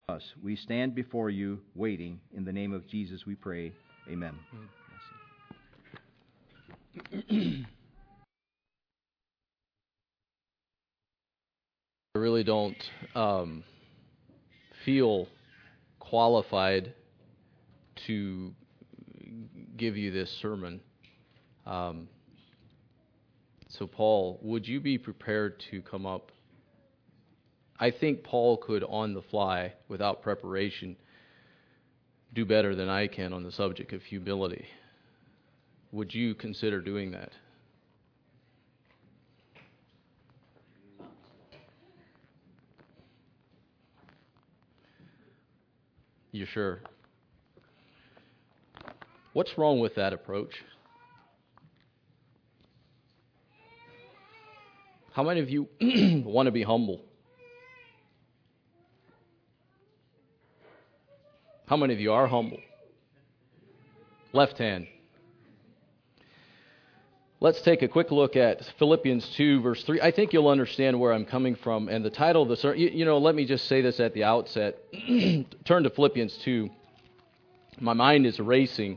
us. We stand before you waiting. In the name of Jesus we pray. Amen. I really don't feel qualified to give you this sermon. So Paul, would you be prepared to come up? I think Paul could, on the fly, without preparation, do better than I can on the subject of humility. Would you consider doing that? You sure? What's wrong with that approach? How many of you want to be humble? How many of you are humble? Left hand. Let's take a quick look at Philippians 2, verse 3. I think you'll understand where I'm coming from. And the title of the sermon, let me just say this at the outset. Turn to Philippians 2. My mind is racing.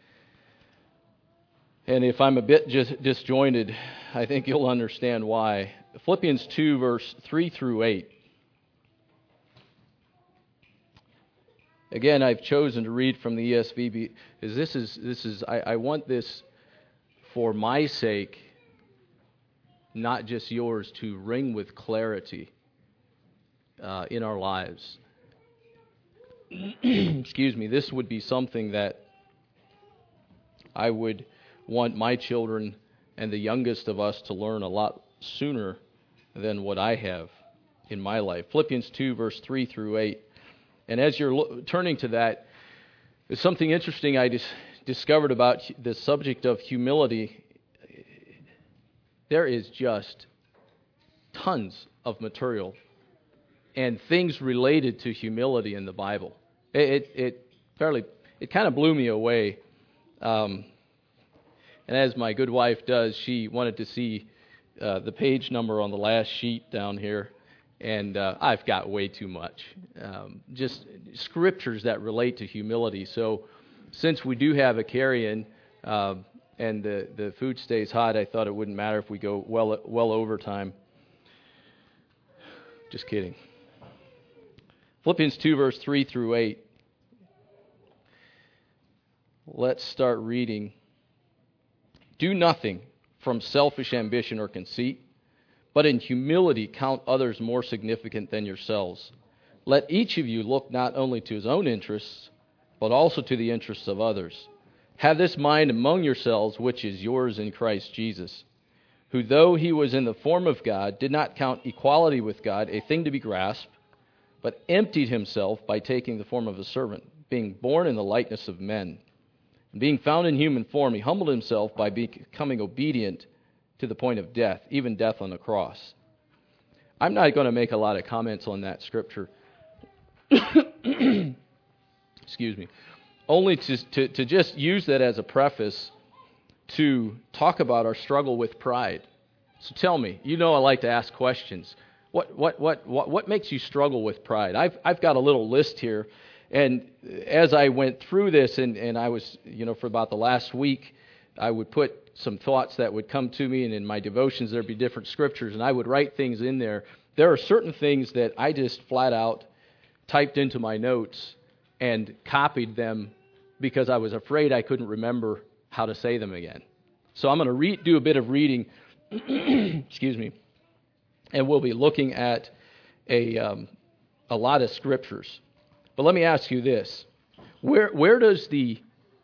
And if I'm a bit disjointed, I think you'll understand why. Philippians 2, verse 3 through 8. Again, I've chosen to read from the ESV because I want this for my sake, not just yours, to ring with clarity in our lives. Excuse me, this would be something that I would want my children and the youngest of us to learn a lot sooner than what I have in my life. Philippians 2, verse 3 through 8. And as you're turning to that, there's something interesting I discovered about the subject of humility. There is just tons of material and things related to humility in the Bible. It kind of blew me away. And as my good wife does, she wanted to see the page number on the last sheet down here. And I've got way too much. Just scriptures that relate to humility. So since we do have a carry-in and the food stays hot, I thought it wouldn't matter if we go well over time. Just kidding. Philippians 2, verse 3 through 8. Let's start reading. Do nothing from selfish ambition or conceit, but in humility count others more significant than yourselves. Let each of you look not only to his own interests, but also to the interests of others. Have this mind among yourselves, which is yours in Christ Jesus, who though he was in the form of God, did not count equality with God a thing to be grasped, but emptied himself by taking the form of a servant, being born in the likeness of men. And being found in human form, he humbled himself by becoming obedient to the point of death, even death on the cross. I'm not going to make a lot of comments on that scripture. Excuse me. Only to just use that as a preface to talk about our struggle with pride. So tell me, I like to ask questions. What makes you struggle with pride? I've got a little list here, and as I went through this, and I was, for about the last week, I would put some thoughts that would come to me, and in my devotions there'd be different scriptures, and I would write things in there. There are certain things that I just flat out typed into my notes and copied them because I was afraid I couldn't remember how to say them again. So I'm going to do a bit of reading, excuse me, and we'll be looking at a lot of scriptures. But let me ask you this: where's the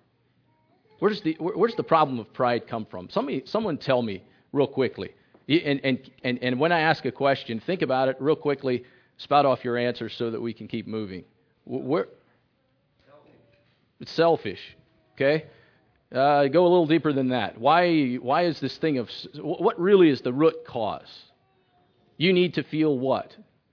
problem of pride come from? Someone tell me real quickly. And when I ask a question, think about it real quickly. Spout off your answer so that we can keep moving. It's selfish. Okay. Go a little deeper than that. Why is this thing of what really is the root cause? You need to feel what?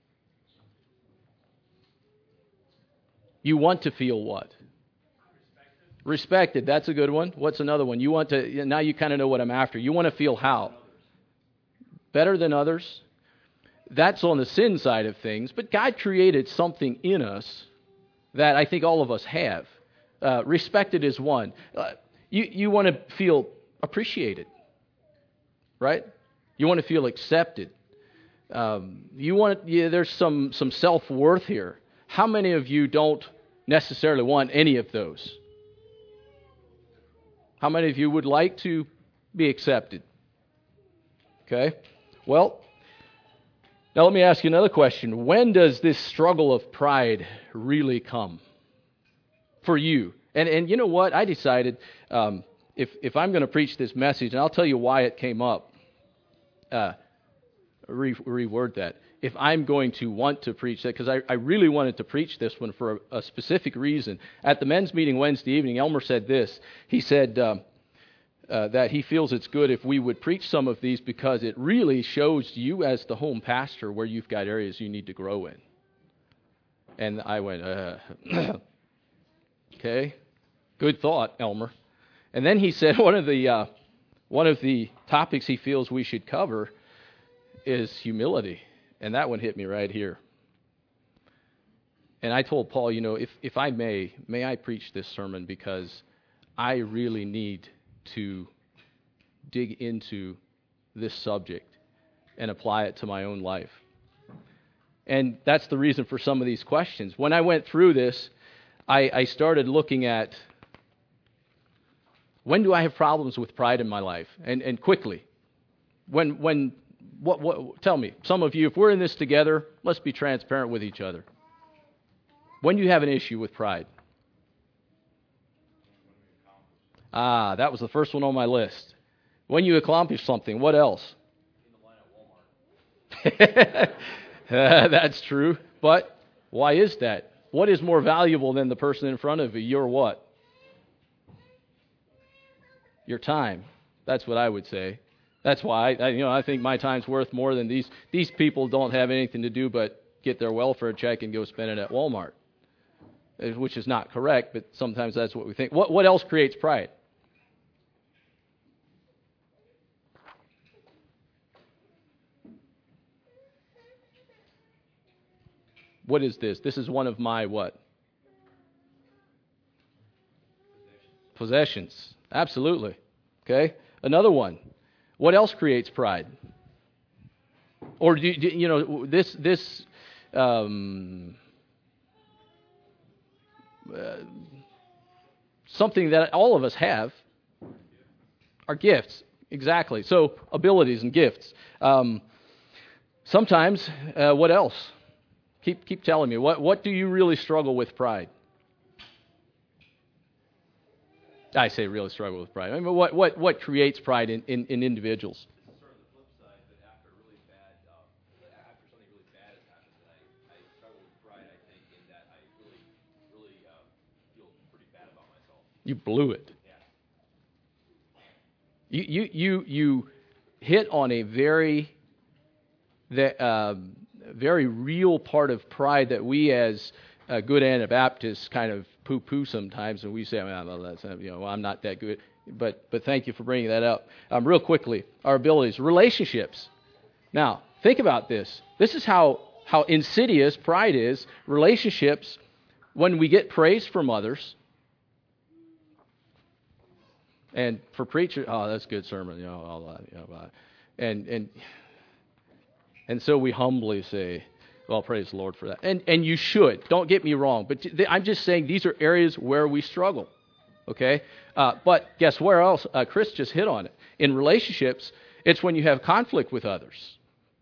You want to feel what? Respected. That's a good one. What's another one? You want to, now you kind of know what I'm after. You want to feel how? Better than others. that's on the sin side of things. But God created something in us that I think all of us have. Respected is one. You want to feel appreciated, right? You want to feel accepted. There's some self-worth here. How many of you don't necessarily want any of those? How many of you would like to be accepted? Okay. Well, now let me ask you another question. When does this struggle of pride really come for you? And you know what? I decided if I'm going to preach this message, and I'll tell you why it came up. Reword that. If I'm going to want to preach that, because I really wanted to preach this one for a specific reason. At the men's meeting Wednesday evening, Elmer said this. He said that he feels it's good if we would preach some of these because it really shows you as the home pastor where you've got areas you need to grow in. And I went, okay, good thought, Elmer. And then he said one of the topics he feels we should cover is humility. And that one hit me right here. And I told Paul, if I may I preach this sermon because I really need to dig into this subject and apply it to my own life. And that's the reason for some of these questions. When I went through this, I started looking at when do I have problems with pride in my life? And quickly. What tell me, some of you, if we're in this together, let's be transparent with each other. When do you have an issue with pride? That was the first one on my list. When you accomplish something, what else? In the line at Walmart. That's true. But why is that? What is more valuable than the person in front of you? Your what? Your time. That's what I would say. That's why I think my time's worth more than these people don't have anything to do but get their welfare check and go spend it at Walmart, which is not correct, but sometimes that's what we think. What else creates pride? What is this? This is one of my what? Possessions. Absolutely. Okay. Another one. What else creates pride? Or something that all of us have are gifts. Exactly. So abilities and gifts. Sometimes, what else? Keep telling me. What do you really struggle with pride? I say really struggle with pride. I mean, what creates pride in individuals? This is sort of the flip side, but after something really bad has happened, I struggle with pride. I think in that I really feel pretty bad about myself. You blew it. Yeah. You hit on a very real part of pride that we as good Anabaptists kind of poo-poo sometimes, and we say, I'm not that good. But thank you for bringing that up. Real quickly, our abilities, relationships. Now, think about this. This is how insidious pride is. Relationships, when we get praise from others, and for preachers, that's a good sermon, all that, and so we humbly say, well, praise the Lord for that. And you should. Don't get me wrong. But I'm just saying these are areas where we struggle. Okay? But guess where else? Chris just hit on it. In relationships, it's when you have conflict with others.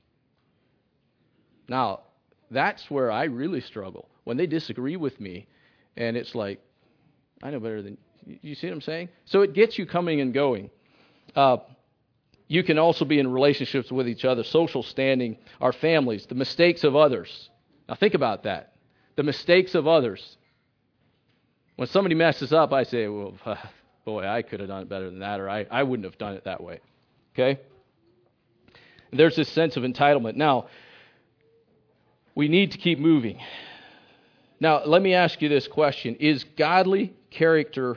Now, that's where I really struggle. When they disagree with me, and it's like, I know better than you. See what I'm saying? So it gets you coming and going. You can also be in relationships with each other, social standing, our families, the mistakes of others. Now think about that. The mistakes of others. When somebody messes up, I say, well, boy, I could have done it better than that, or I wouldn't have done it that way. Okay? And there's this sense of entitlement. Now, we need to keep moving. Now, let me ask you this question. Is godly character,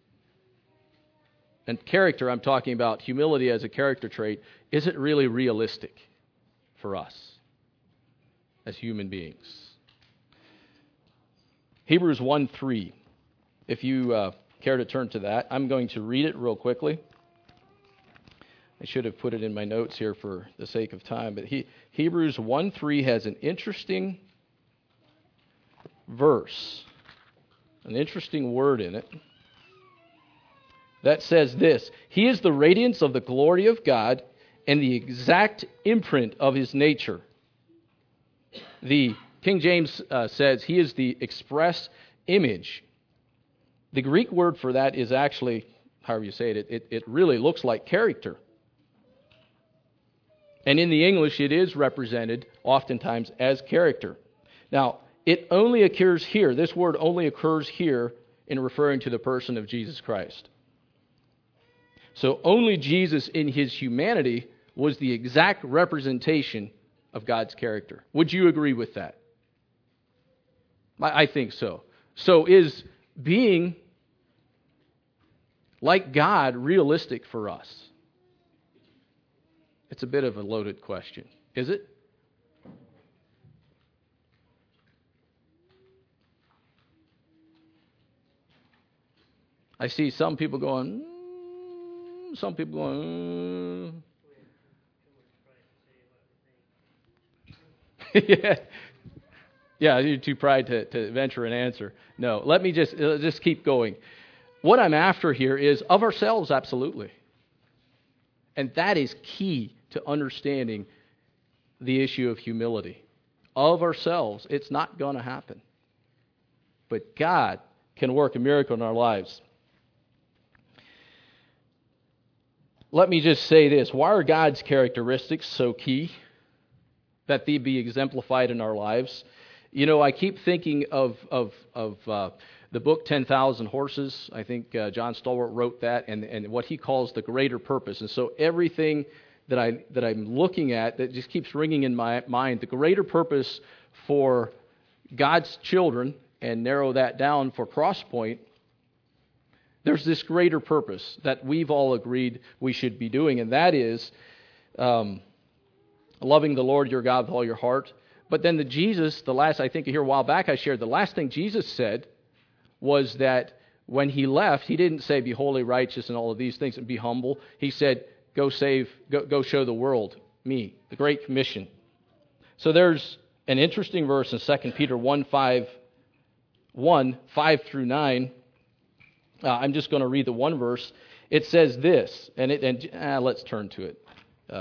and character, I'm talking about humility as a character trait, is it really realistic for us? as human beings. Hebrews 1:3. If you care to turn to that, I'm going to read it real quickly. I should have put it in my notes here for the sake of time, but Hebrews 1:3 has an interesting verse, an interesting word in it that says this: He is the radiance of the glory of God and the exact imprint of His nature. The King James says He is the express image. The Greek word for that is actually, however you say it, it really looks like character. And in the English, it is represented oftentimes as character. Now, it only occurs here, this word only occurs here in referring to the person of Jesus Christ. So only Jesus in His humanity was the exact representation of God's character. Would you agree with that? I think so. So is being like God realistic for us? It's a bit of a loaded question. Is it? I see some people going, some people going, yeah, you're too pride to venture an answer. No, let me just keep going. What I'm after here is of ourselves, absolutely. And that is key to understanding the issue of humility. Of ourselves, it's not going to happen. But God can work a miracle in our lives. Let me just say this. Why are God's characteristics so key that they be exemplified in our lives? You know, I keep thinking of the book 10,000 Horses. I think John Stallworth wrote that, and what he calls the greater purpose. And so everything that I'm looking at that just keeps ringing in my mind, the greater purpose for God's children, and narrow that down for Crosspoint, there's this greater purpose that we've all agreed we should be doing, and that is loving the Lord your God with all your heart. But then the last, I think here a while back I shared, the last thing Jesus said was that when He left, He didn't say, be holy, righteous, and all of these things, and be humble. He said, go show the world me, the Great Commission. So there's an interesting verse in 2 Peter 1:5 through 9. I'm just going to read the one verse. It says this, let's turn to it.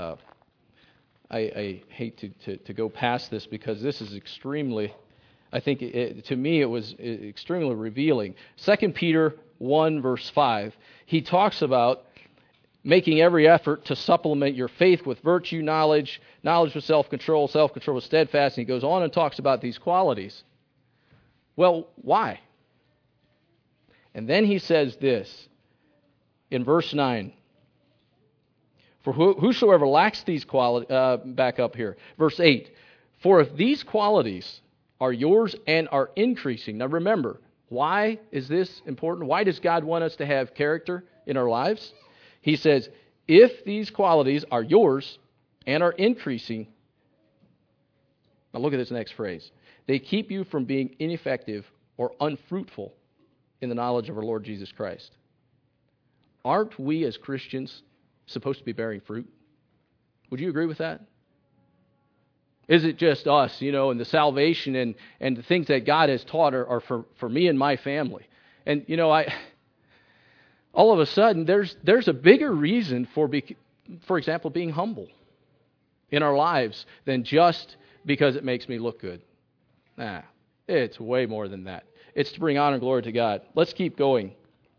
I hate to go past this because this is extremely, I think to me it was extremely revealing. 2 Peter 1 verse 5, he talks about making every effort to supplement your faith with virtue, knowledge with self-control with steadfast. And he goes on and talks about these qualities. Well, why? And then he says this in verse 9. For whosoever lacks these qualities, back up here, verse 8. For if these qualities are yours and are increasing. Now remember, why is this important? Why does God want us to have character in our lives? He says, if these qualities are yours and are increasing, now look at this next phrase, they keep you from being ineffective or unfruitful in the knowledge of our Lord Jesus Christ. Aren't we as Christians supposed to be bearing fruit? Would you agree with that? Is it just us, and the salvation and the things that God has taught are for me and my family? And, all of a sudden, there's a bigger reason for example, being humble in our lives than just because it makes me look good. It's way more than that. It's to bring honor and glory to God. Let's keep going.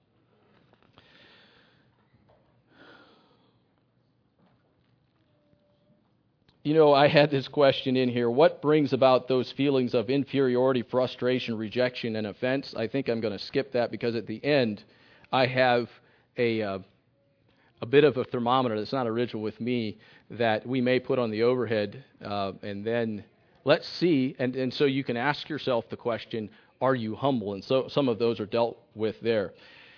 I had this question in here. What brings about those feelings of inferiority, frustration, rejection, and offense? I think I'm going to skip that because at the end, I have a bit of a thermometer that's not original with me that we may put on the overhead, and then let's see. And so you can ask yourself the question, are you humble? And so some of those are dealt with there.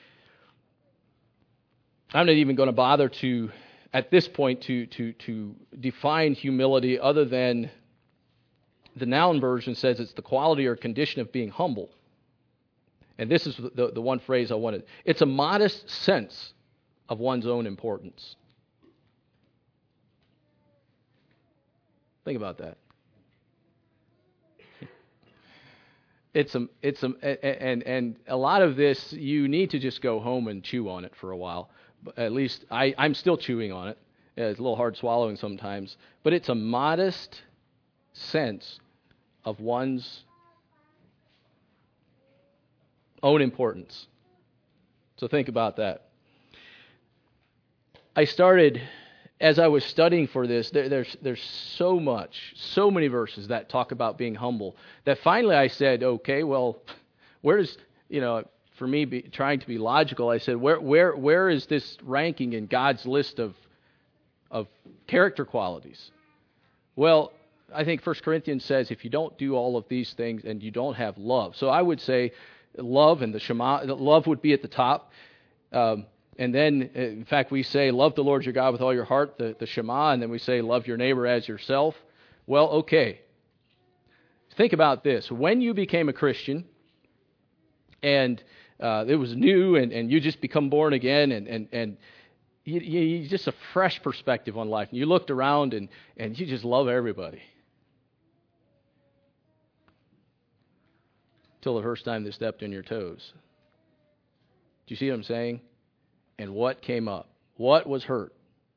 I'm not even going to bother at this point to define humility other than the noun version says it's the quality or condition of being humble. And this is the one phrase I wanted. It's a modest sense of one's own importance. Think about that. And a lot of this, you need to just go home and chew on it for a while. At least I'm still chewing on it. It's a little hard swallowing sometimes. But it's a modest sense of one's own importance. So think about that. I started, as I was studying for this, there's so many verses that talk about being humble, that finally I said, okay, well, where does, for me, trying to be logical, I said, where is this ranking in God's list of character qualities? Well, I think 1 Corinthians says if you don't do all of these things and you don't have love. So I would say love and the Shema, love would be at the top. And then, in fact, we say, love the Lord your God with all your heart, the Shema, and then we say, love your neighbor as yourself. Well, okay. Think about this. When you became a Christian, and it was new, and you just become born again, and you just a fresh perspective on life. And you looked around, and you just love everybody. Till the first time they stepped on your toes. Do you see what I'm saying? And what came up? What was hurt?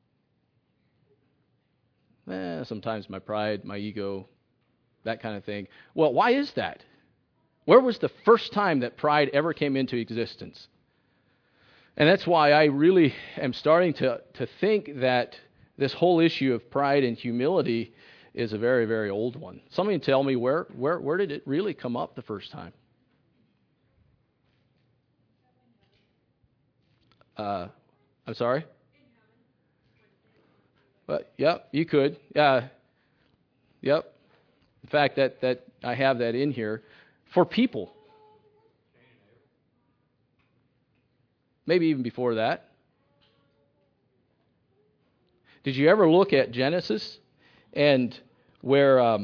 Sometimes my pride, my ego, that kind of thing. Well, why is that? Where was the first time that pride ever came into existence? And that's why I really am starting to think that this whole issue of pride and humility is a very, very old one. Somebody tell me where did it really come up the first time? I'm sorry? But yep, you could. Yep. In fact, that I have that in here for people. Maybe even before that. Did you ever look at Genesis and where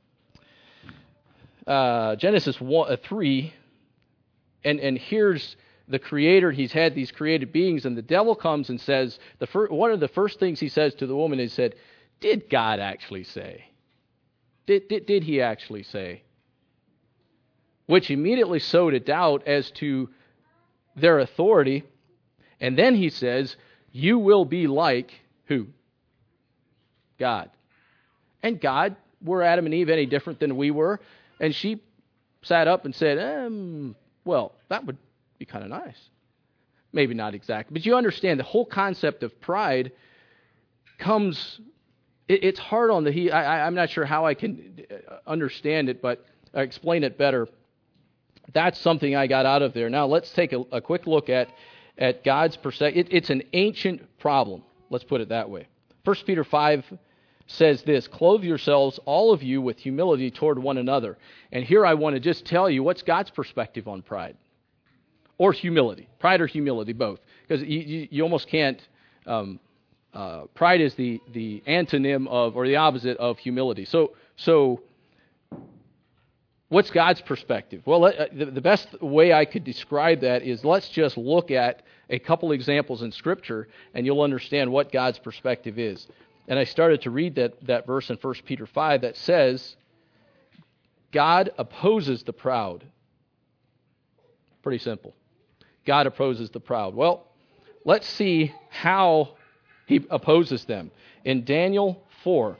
Genesis 3 and here's the Creator, he's had these created beings, and the devil comes and says, one of the first things he says to the woman is, did God actually say? Did he actually say? Which immediately sowed a doubt as to their authority. And then he says, you will be like who? God. And God, were Adam and Eve any different than we were? And she sat up and said, well, that would be kind of nice. Maybe not exactly. But you understand the whole concept of pride comes, it's hard on the, I'm not sure how I can understand it, but explain it better. That's something I got out of there. Now let's take a quick look at God's perspective. It's an ancient problem. Let's put it that way. 1 Peter 5 says this, clothe yourselves, all of you, with humility toward one another. And here I want to just tell you, what's God's perspective on pride? Or humility. Pride or humility, both. Because you almost can't... pride is the antonym of, or the opposite of humility. So what's God's perspective? Well, the best way I could describe that is let's just look at a couple examples in Scripture, and you'll understand what God's perspective is. And I started to read that verse in 1 Peter 5 that says, God opposes the proud. Pretty simple. God opposes the proud. Well, let's see how he opposes them. In Daniel 4,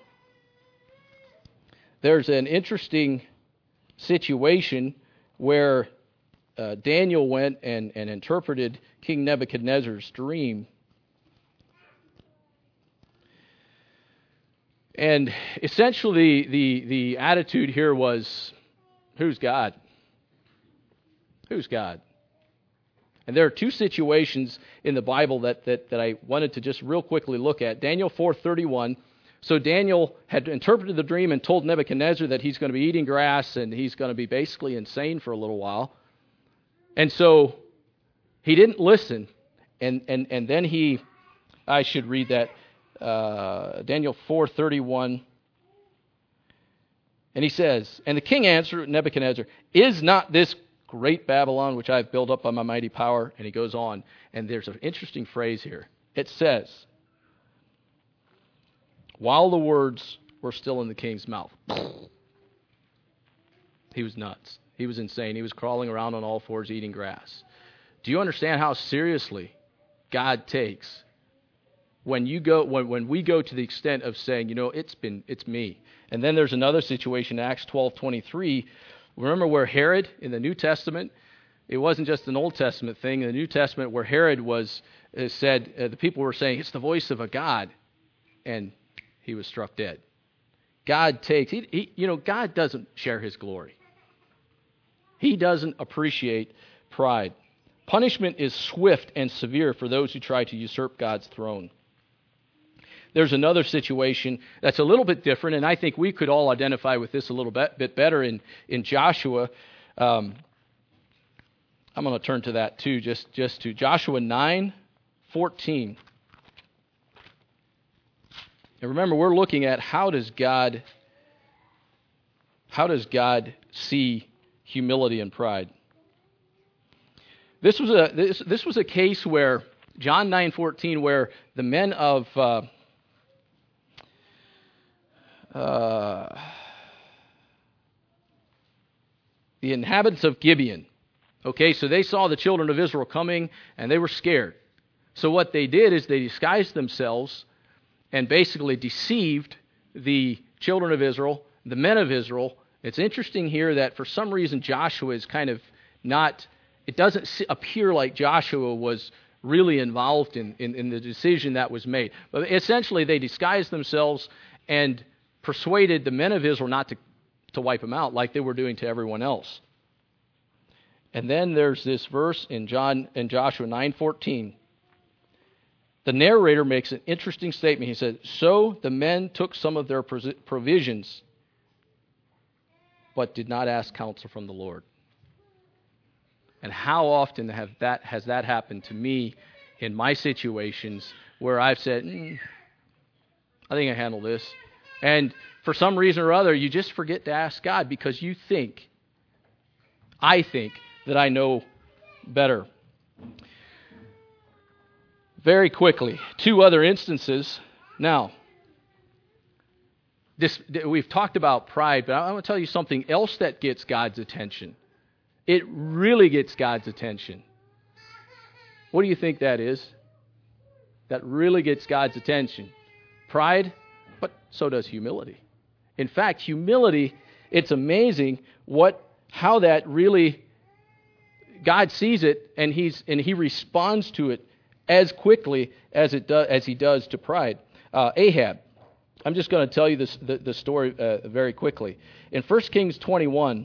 there's an interesting situation where Daniel went and interpreted King Nebuchadnezzar's dream. And essentially the attitude here was, who's God? Who's God? And there are two situations in the Bible that I wanted to just real quickly look at. Daniel 4:31. So Daniel had interpreted the dream and told Nebuchadnezzar that he's going to be eating grass and he's going to be basically insane for a little while. And so he didn't listen. And then I should read that, Daniel 4:31. And he says, and the king answered Nebuchadnezzar, is not this great Babylon which I have built up by my mighty power? And he goes on, and there's an interesting phrase here. It says, while the words were still in the king's mouth. He was nuts. He was insane. He was crawling around on all fours eating grass. Do you understand how seriously God takes when we go to the extent of saying, it's me? And then there's another situation in Acts 12:23. Remember where Herod in the New Testament, it wasn't just an Old Testament thing. In the New Testament, where Herod said, the people were saying, it's the voice of a God, and he was struck dead. God takes, God doesn't share his glory. He doesn't appreciate pride. Punishment is swift and severe for those who try to usurp God's throne. There's another situation that's a little bit different, and I think we could all identify with this a little bit better in Joshua. I'm going to turn to that too, just to Joshua 9:14. And remember, we're looking at how does God see humility and pride? This was a case where John 9:14, where the men of the inhabitants of Gibeon. Okay, so they saw the children of Israel coming, and they were scared. So what they did is they disguised themselves and basically deceived the children of Israel, the men of Israel. It's interesting here that for some reason Joshua is kind of not, it doesn't appear like Joshua was really involved in the decision that was made. But essentially they disguised themselves and persuaded the men of Israel not to wipe them out like they were doing to everyone else. And then there's this verse in Joshua 9:14. The narrator makes an interesting statement. He said, so the men took some of their provisions, but did not ask counsel from the Lord. And how often has that happened to me in my situations where I've said, I think I handle this. And for some reason or other, you just forget to ask God because I think that I know better. Very quickly, two other instances. Now, we've talked about pride, but I want to tell you something else that gets God's attention. It really gets God's attention. What do you think that is? That really gets God's attention. Pride, but so does humility. In fact, humility, it's amazing how that really, God sees it and he responds to it as quickly as he does to pride. Ahab. I'm just going to tell you the story very quickly. In 1 Kings 21,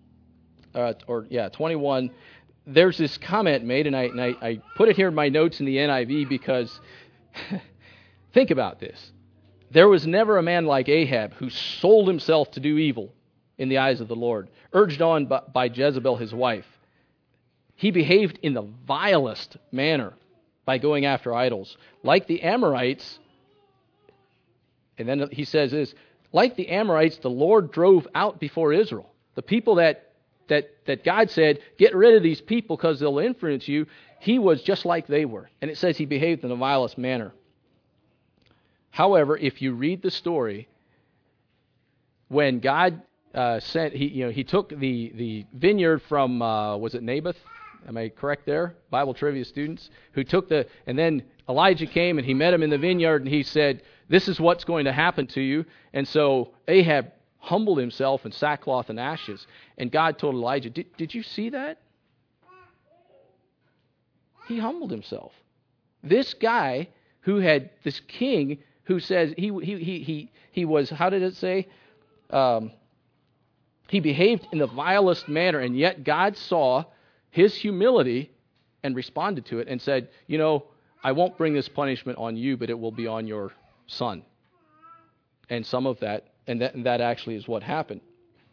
21, there's this comment made, and I put it here in my notes in the NIV because think about this. There was never a man like Ahab who sold himself to do evil in the eyes of the Lord, urged on by Jezebel, his wife. He behaved in the vilest manner by going after idols. Like the Amorites, and then he says this, like the Amorites, the Lord drove out before Israel. The people that God said, get rid of these people because they'll influence you, he was just like they were. And it says he behaved in the vilest manner. However, if you read the story, when God he took the vineyard from, was it Naboth? Am I correct there? Bible trivia students. And then Elijah came and he met him in the vineyard and he said, this is what's going to happen to you. And so Ahab humbled himself in sackcloth and ashes. And God told Elijah, did you see that? He humbled himself. This guy this king who says he was, how did it say? He behaved in the vilest manner, and yet God saw his humility and responded to it and said, I won't bring this punishment on you, but it will be on your son. And some of that, and that actually is what happened.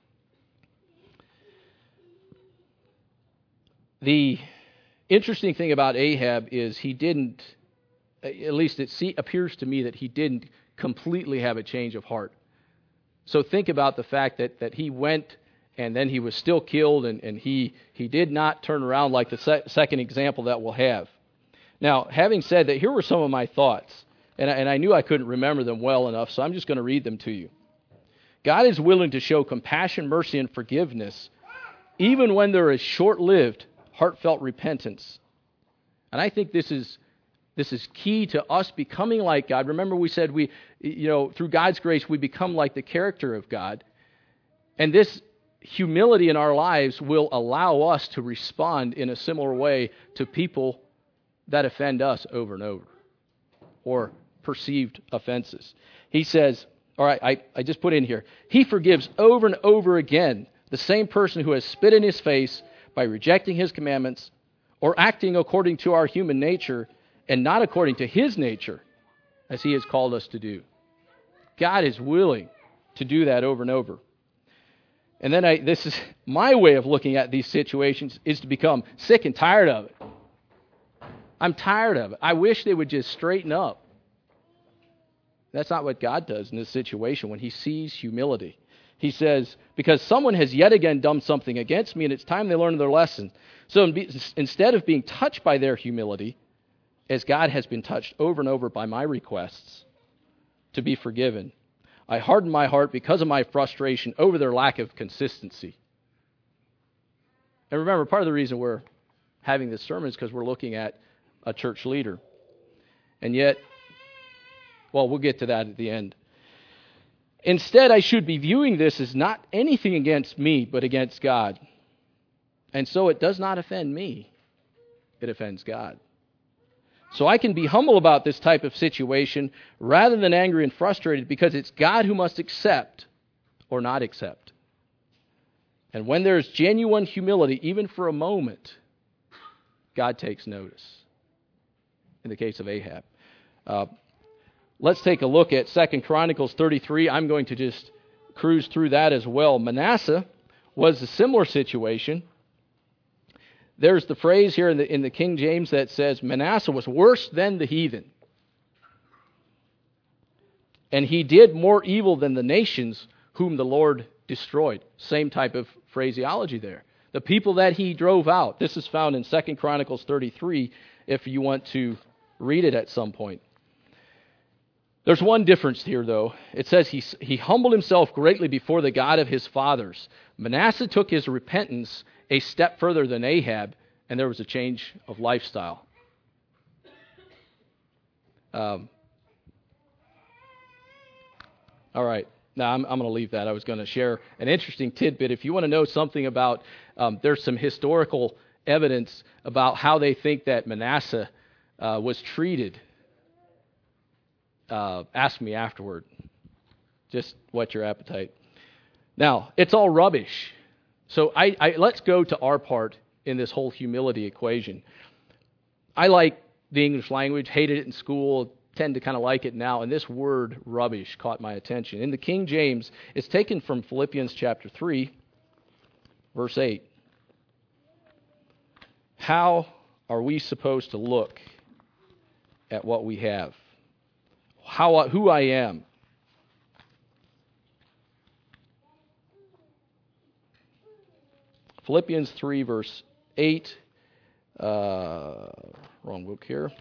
The interesting thing about Ahab is he didn't, at least it appears to me that he didn't completely have a change of heart. So think about the fact that he went and then he was still killed, and he did not turn around like the second example that we'll have. Now, having said that, here were some of my thoughts, and I knew I couldn't remember them well enough, so I'm just going to read them to you. God is willing to show compassion, mercy, and forgiveness, even when there is short-lived, heartfelt repentance. And I think this is key to us becoming like God. Remember, we said through God's grace, we become like the character of God. And this humility in our lives will allow us to respond in a similar way to people that offend us over and over, or perceived offenses. He says, all right, I just put in here, he forgives over and over again the same person who has spit in his face by rejecting his commandments or acting according to our human nature and not according to his nature, as he has called us to do. God is willing to do that over and over. And then this is my way of looking at these situations, is to become sick and tired of it. I'm tired of it. I wish they would just straighten up. That's not what God does in this situation when he sees humility. He says, because someone has yet again done something against me, and it's time they learn their lesson. So instead of being touched by their humility, as God has been touched over and over by my requests to be forgiven, I hardened my heart because of my frustration over their lack of consistency. And remember, part of the reason we're having this sermon is because we're looking at a church leader. And yet, well, we'll get to that at the end. Instead, I should be viewing this as not anything against me, but against God. And so it does not offend me. It offends God. So I can be humble about this type of situation rather than angry and frustrated, because it's God who must accept or not accept. And when there's genuine humility, even for a moment, God takes notice. In the case of Ahab. Let's take a look at 2 Chronicles 33. I'm going to just cruise through that as well. Manasseh was a similar situation. There's the phrase here in the King James that says, Manasseh was worse than the heathen. And he did more evil than the nations whom the Lord destroyed. Same type of phraseology there. The people that he drove out. This is found in 2 Chronicles 33 if you want to read it at some point. There's one difference here, though. It says he humbled himself greatly before the God of his fathers. Manasseh took his repentance a step further than Ahab, and there was a change of lifestyle. All right. Now, I'm going to leave that. I was going to share an interesting tidbit. If you want to know something about, there's some historical evidence about how they think that Manasseh was treated. Ask me afterward. Just whet your appetite. Now, it's all rubbish. So let's go to our part in this whole humility equation. I like the English language, hated it in school, tend to kind of like it now, and this word rubbish caught my attention. In the King James, it's taken from Philippians chapter 3, verse 8. How are we supposed to look at what we have? Who I am? Philippians 3, verse 8. Wrong book here.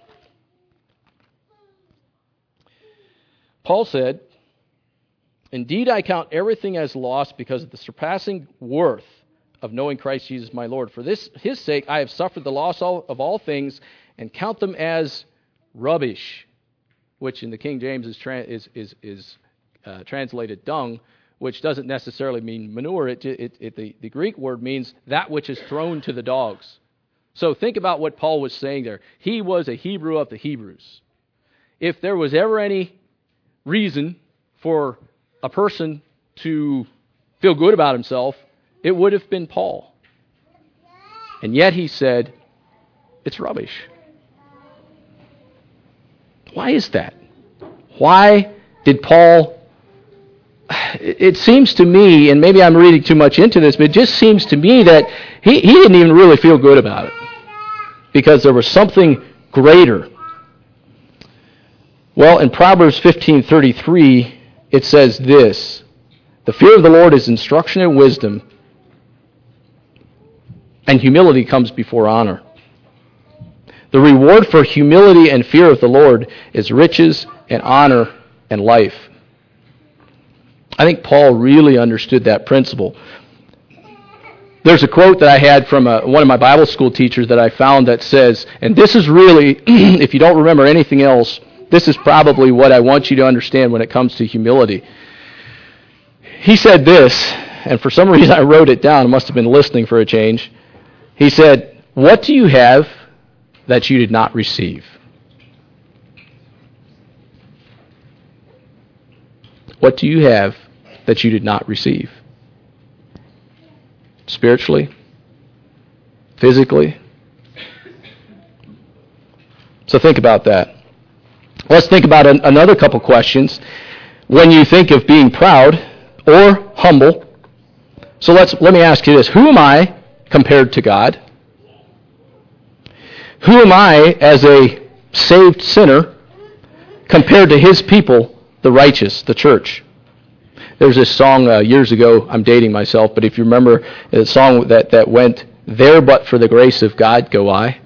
Paul said, "Indeed, I count everything as loss because of the surpassing worth of knowing Christ Jesus my Lord. For his sake I have suffered the loss of all things and count them as rubbish," which in the King James is translated dung, which doesn't necessarily mean manure. The Greek word means that which is thrown to the dogs. So think about what Paul was saying there. He was a Hebrew of the Hebrews. If there was ever any reason for a person to feel good about himself, it would have been Paul. And yet he said, it's rubbish. Why is that? Why did Paul... It seems to me, and maybe I'm reading too much into this, but it just seems to me that he didn't even really feel good about it. Because there was something greater. Well, in Proverbs 15:33, it says this: The fear of the Lord is instruction and wisdom, and humility comes before honor. The reward for humility and fear of the Lord is riches and honor and life. I think Paul really understood that principle. There's a quote that I had from one of my Bible school teachers that I found that says, and this is really, if you don't remember anything else, this is probably what I want you to understand when it comes to humility. He said this, and for some reason I wrote it down. I must have been listening for a change. He said, "What do you have that you did not receive?" What do you have that you did not receive? Spiritually? Physically? So think about that. Let's think about another couple questions. When you think of being proud or humble, so let me ask you this. Who am I compared to God? Who am I as a saved sinner compared to His people, the righteous, the church? There's this song years ago, I'm dating myself, but if you remember the song that went, "There but for the grace of God go I."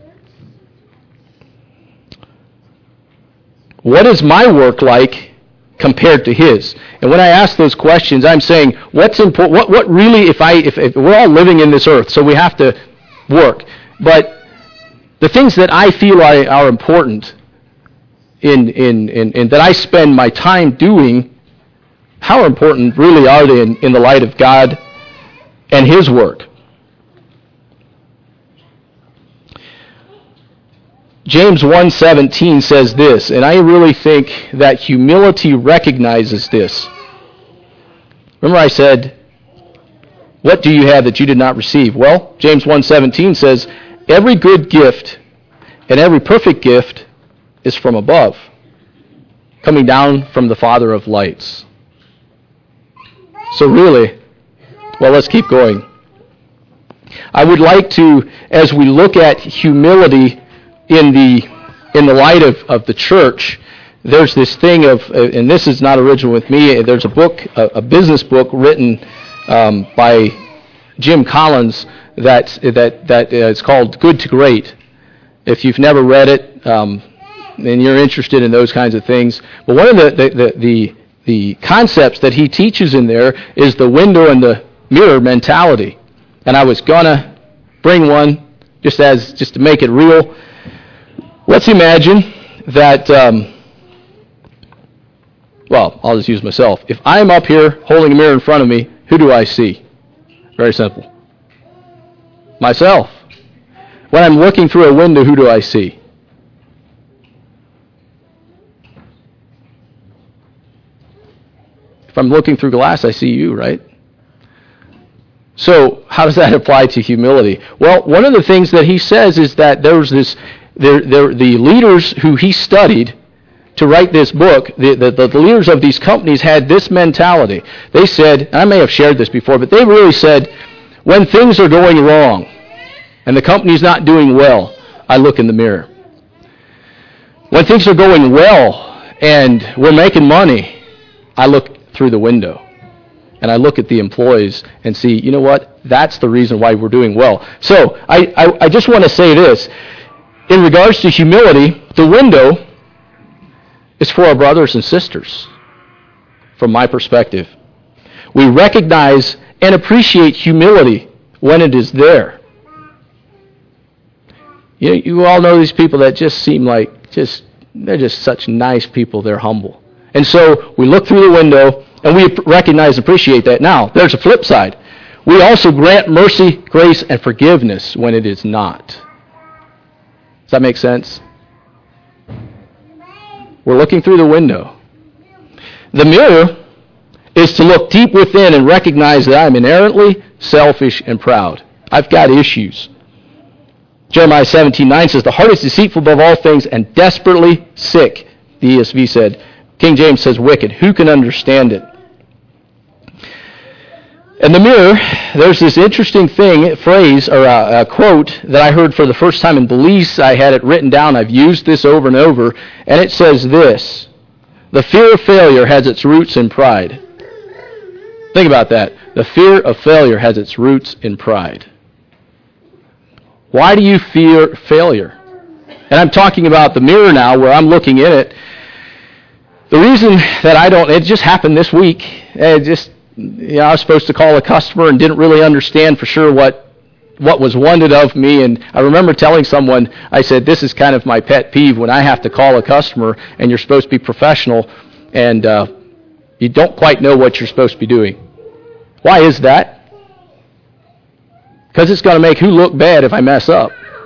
What is my work like compared to His? And when I ask those questions, I'm saying, what's important? What really, if we're all living in this earth, so we have to work, but the things that I feel are important in that I spend my time doing, how important really are they in the light of God and His work? James 1:17 says this, and I really think that humility recognizes this. Remember I said, what do you have that you did not receive? Well, James 1:17 says, every good gift and every perfect gift is from above, coming down from the Father of lights. So really, well, let's keep going. I would like to, as we look at humility in the light of the church, there's this thing of, and this is not original with me, there's a book, a business book written by Jim Collins that is called Good to Great. If you've never read it, and you're interested in those kinds of things, but one of the concepts that he teaches in there is the window and the mirror mentality. And I was gonna bring one just to make it real. Let's imagine that, well, I'll just use myself. If I'm up here holding a mirror in front of me, who do I see? Very simple. Myself. When I'm looking through a window, who do I see? If I'm looking through glass, I see you, right? So how does that apply to humility? Well, one of the things that he says is that there was the leaders who he studied to write this book, the leaders of these companies had this mentality. They said, and I may have shared this before, but they really said, when things are going wrong and the company's not doing well, I look in the mirror. When things are going well and we're making money, I look through the window. And I look at the employees and see, you know what? That's the reason why we're doing well. So I just want to say this. In regards to humility, the window is for our brothers and sisters, from my perspective. We recognize and appreciate humility when it is there. You all know these people that just seem like they're just such nice people. They're humble. And so we look through the window and we recognize and appreciate that. Now, there's a flip side. We also grant mercy, grace, and forgiveness when it is not. Does that make sense? We're looking through the window. The mirror is to look deep within and recognize that I'm inherently selfish and proud. I've got issues. Jeremiah 17:9 says, the heart is deceitful above all things and desperately sick. The ESV said. King James says wicked. Who can understand it? In the mirror, there's this interesting phrase or a quote that I heard for the first time in Belize. I had it written down. I've used this over and over. And it says this: the fear of failure has its roots in pride. Think about that. The fear of failure has its roots in pride. Why do you fear failure? And I'm talking about the mirror now where I'm looking in it. The reason that it just happened this week. I was supposed to call a customer and didn't really understand for sure what was wanted of me. And I remember telling someone, I said, this is kind of my pet peeve when I have to call a customer and you're supposed to be professional and you don't quite know what you're supposed to be doing. Why is that? Because it's going to make who look bad if I mess up.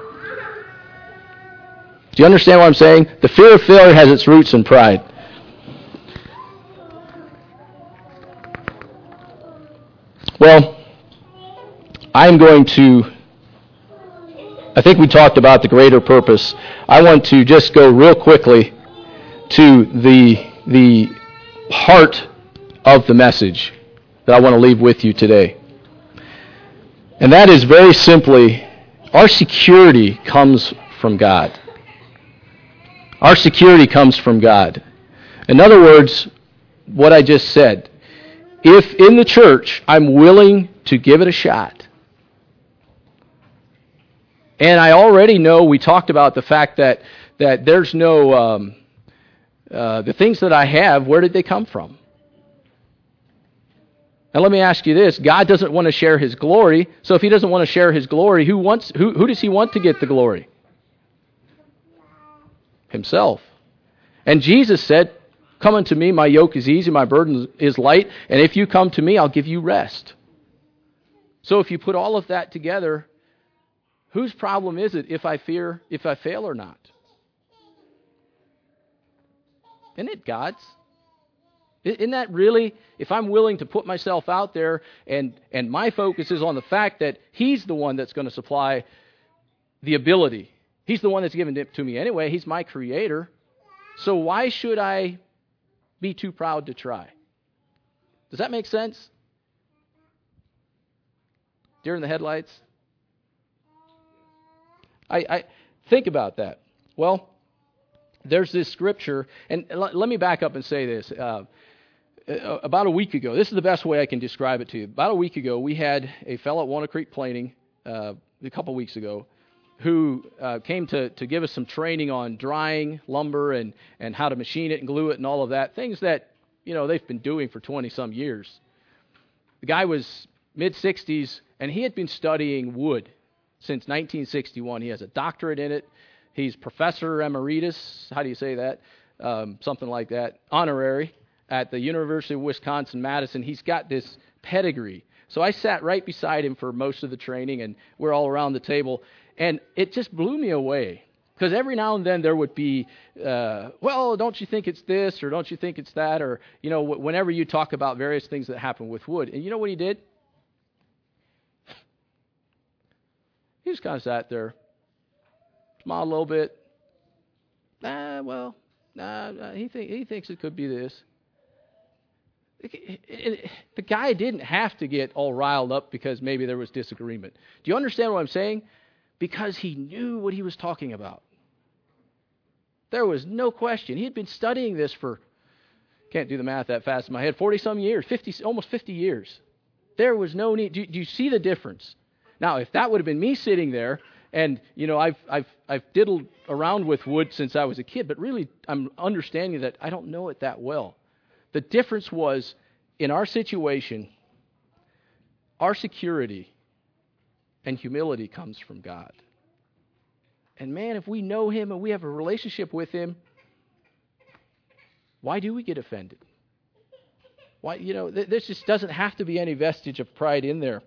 Do you understand what I'm saying? The fear of failure has its roots in pride. Well, I think we talked about the greater purpose. I want to just go real quickly to the heart of the message that I want to leave with you today. And that is very simply, our security comes from God. Our security comes from God. In other words, what I just said, if in the church I'm willing to give it a shot, and I already know, we talked about the fact that there's no, the things that I have, where did they come from? And let me ask you this, God doesn't want to share His glory, so if He doesn't want to share His glory, who does He want to get the glory? Himself. And Jesus said, come unto me, my yoke is easy, my burden is light, and if you come to me, I'll give you rest. So if you put all of that together, whose problem is it if I fail or not? Isn't it God's? Isn't that really, if I'm willing to put myself out there and my focus is on the fact that He's the one that's going to supply the ability. He's the one that's given it to me anyway. He's my creator. So why should I be too proud to try? Does that make sense? Deer in the headlights? I think about that. Well, there's this scripture, and let me back up and say this. About a week ago, this is the best way I can describe it to you. About a week ago, we had a fellow at Walnut Creek Planing, a couple weeks ago, who came to give us some training on drying lumber and how to machine it and glue it and all of that. Things that, they've been doing for 20-some years. The guy was mid-60s, and he had been studying wood since 1961. He has a doctorate in it. He's professor emeritus, how do you say that? Something like that, honorary, at the University of Wisconsin-Madison. He's got this pedigree. So I sat right beside him for most of the training, and we're all around the table. And it just blew me away. Because every now and then there would be, well, don't you think it's this, or don't you think it's that, or, whenever you talk about various things that happen with wood. And you know what he did? He just kind of sat there, smiled a little bit. He thinks it could be this. The guy didn't have to get all riled up because maybe there was disagreement. Do you understand what I'm saying? Because he knew what he was talking about. There was no question. He had been studying this for, can't do the math that fast in my head, 40-some years, almost 50 years. There was no need. Do you see the difference? Now, if that would have been me sitting there, and I've diddled around with wood since I was a kid, but really I'm understanding that I don't know it that well. The difference was, in our situation, our security and humility comes from God. And man, if we know Him and we have a relationship with Him, why do we get offended? Why, this just doesn't have to be any vestige of pride in there.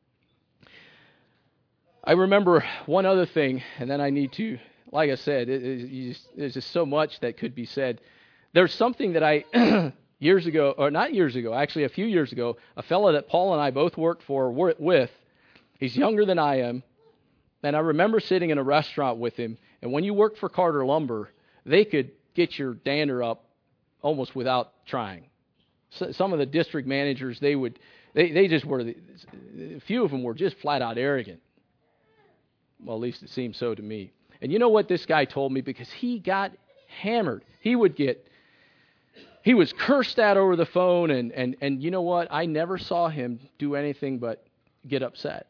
I remember one other thing, and then I need to, like I said, there's just so much that could be said. There's something that I, years ago, or not years ago, actually a few years ago, a fellow that Paul and I both worked with, he's younger than I am, and I remember sitting in a restaurant with him, and when you worked for Carter Lumber, they could get your dander up almost without trying. So, some of the district managers, they just were, a few of them were just flat out arrogant. Well, at least it seemed so to me. And you know what this guy told me? Because he got hammered. He would get he was cursed at over the phone, and you know what? I never saw him do anything but get upset.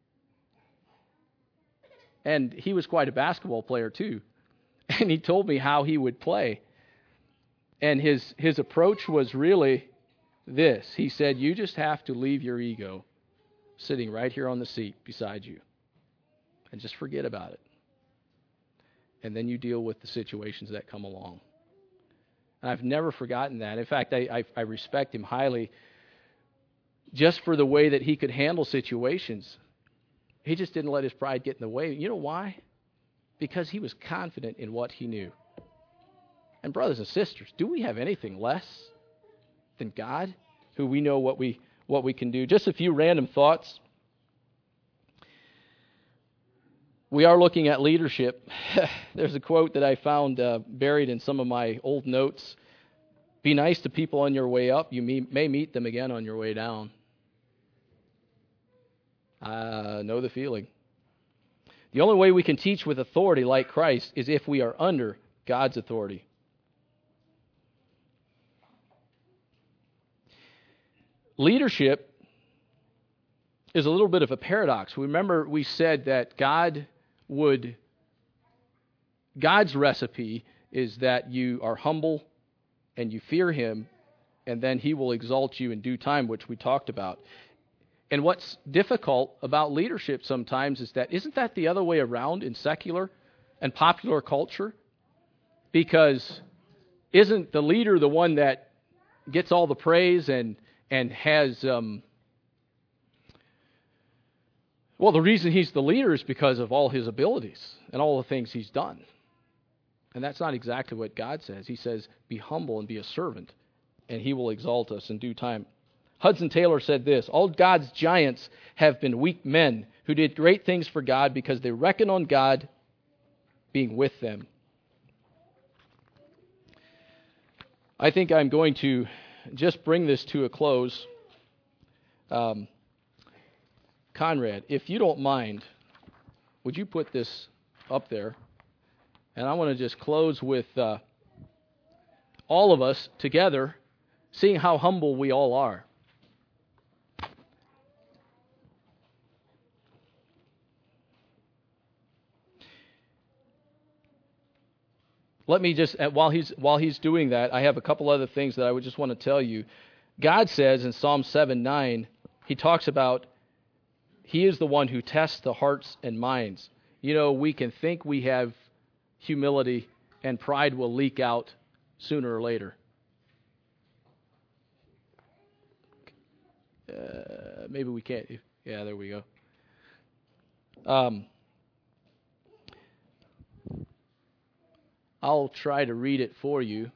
And he was quite a basketball player too. And he told me how he would play. And his approach was really this. He said, you just have to leave your ego sitting right here on the seat beside you. And just forget about it. And then you deal with the situations that come along. And I've never forgotten that. In fact, I respect him highly just for the way that he could handle situations. He just didn't let his pride get in the way. You know why? Because he was confident in what he knew. And brothers and sisters, do we have anything less than God, who we know what we can do? Just a few random thoughts. We are looking at leadership. There's a quote that I found buried in some of my old notes. Be nice to people on your way up. You may meet them again on your way down. Know the feeling. The only way we can teach with authority like Christ is if we are under God's authority. Leadership is a little bit of a paradox. Remember, we said that God's recipe is that you are humble and you fear Him, and then He will exalt you in due time, which we talked about. And what's difficult about leadership sometimes is that, isn't that the other way around in secular and popular culture? Because isn't the leader the one that gets all the praise and has... the reason he's the leader is because of all his abilities and all the things he's done. And that's not exactly what God says. He says, be humble and be a servant, and He will exalt us in due time. Hudson Taylor said this, all God's giants have been weak men who did great things for God because they reckon on God being with them. I think I'm going to just bring this to a close. Conrad, if you don't mind, would you put this up there? And I want to just close with all of us together, seeing how humble we all are. Let me just, while he's doing that, I have a couple other things that I would just want to tell you. God says in Psalm 7:9, He talks about He is the one who tests the hearts and minds. You know, we can think we have humility, and pride will leak out sooner or later. Maybe we can't. Yeah, there we go. I'll try to read it for you.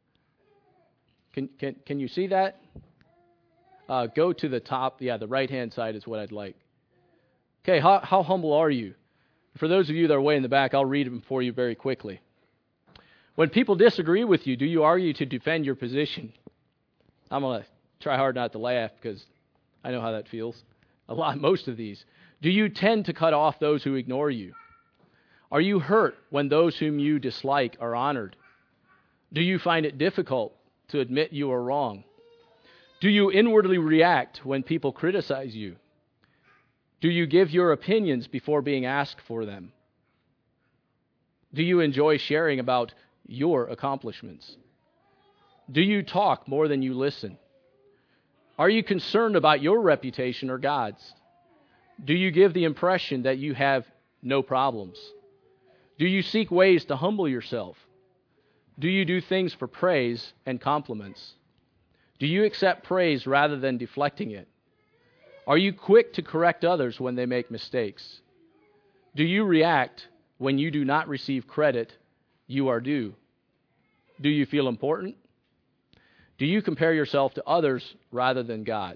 Can you see that? Go to the top. Yeah, the right-hand side is what I'd like. Okay, how humble are you? For those of you that are way in the back, I'll read them for you very quickly. When people disagree with you, do you argue to defend your position? I'm going to try hard not to laugh because I know how that feels. Most of these. Do you tend to cut off those who ignore you? Are you hurt when those whom you dislike are honored? Do you find it difficult to admit you are wrong? Do you inwardly react when people criticize you? Do you give your opinions before being asked for them? Do you enjoy sharing about your accomplishments? Do you talk more than you listen? Are you concerned about your reputation or God's? Do you give the impression that you have no problems? Do you seek ways to humble yourself? Do you do things for praise and compliments? Do you accept praise rather than deflecting it? Are you quick to correct others when they make mistakes? Do you react when you do not receive credit you are due? Do you feel important? Do you compare yourself to others rather than God?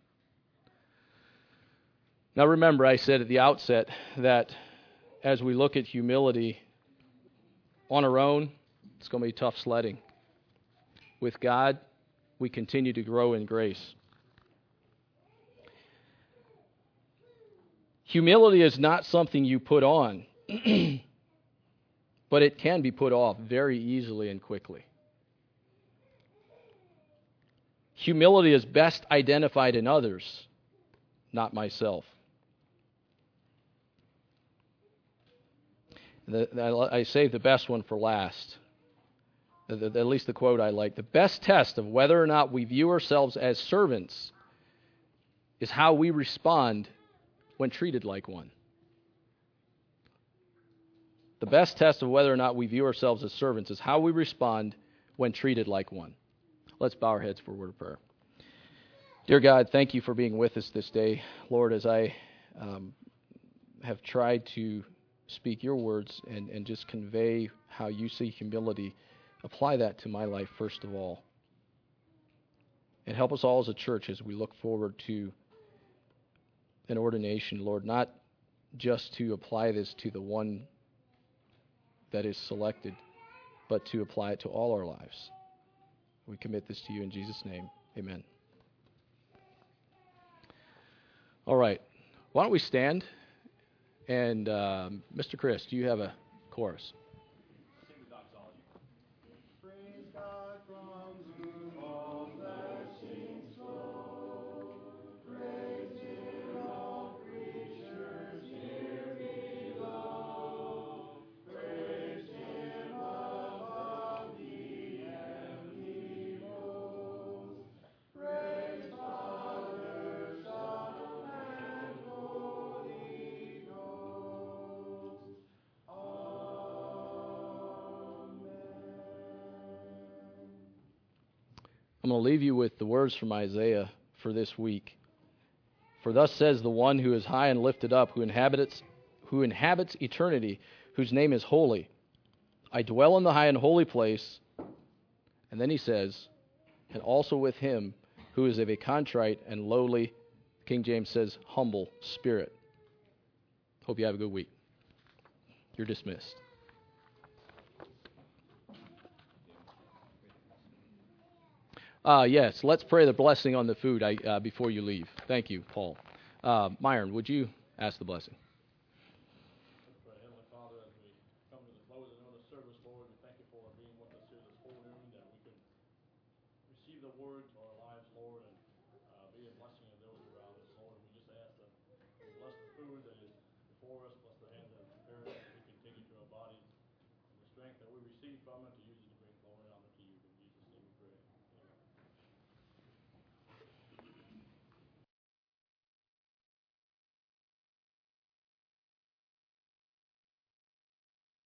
Now remember, I said at the outset that as we look at humility on our own, it's going to be tough sledding. With God, we continue to grow in grace. Humility is not something you put on, but it can be put off very easily and quickly. Humility is best identified in others, not myself. I saved the best one for last. At least the quote I like. The best test of whether or not we view ourselves as servants is how we respond when treated like one. The best test of whether or not we view ourselves as servants is how we respond when treated like one. Let's bow our heads for a word of prayer. Dear God, thank you for being with us this day. Lord, as I have tried to speak your words and just convey how you see humility, apply that to my life first of all. And help us all as a church as we look forward to an ordination, Lord, not just to apply this to the one that is selected, but to apply it to all our lives. We commit this to you in Jesus' name. Amen. All right. Why don't we stand? And Mr. Chris, do you have a chorus? Praise God from whom all blessings flow. Praise Him, all creatures here below. Praise Him above the heavenly hosts. Praise Father, Son, and Holy Ghost. I'm going to leave you with the words from Isaiah for this week. For thus says the one who is high and lifted up, who inhabits eternity, whose name is holy. I dwell in the high and holy place. And then he says, and also with him who is of a contrite and lowly, King James says, humble spirit. Hope you have a good week. You're dismissed. Yes, let's pray the blessing on the food before you leave. Thank you, Paul. Myron, would you ask the blessing? Let's pray. Heavenly Father, as we come to the closing of the service, Lord, we thank you for being with us here this forenoon, that we can receive the word to our lives, Lord, and be a blessing to those around us, Lord. We just ask that you bless the food that is before us, bless the hands that have prepared it, that we can take it to our bodies, and the strength that we receive from it to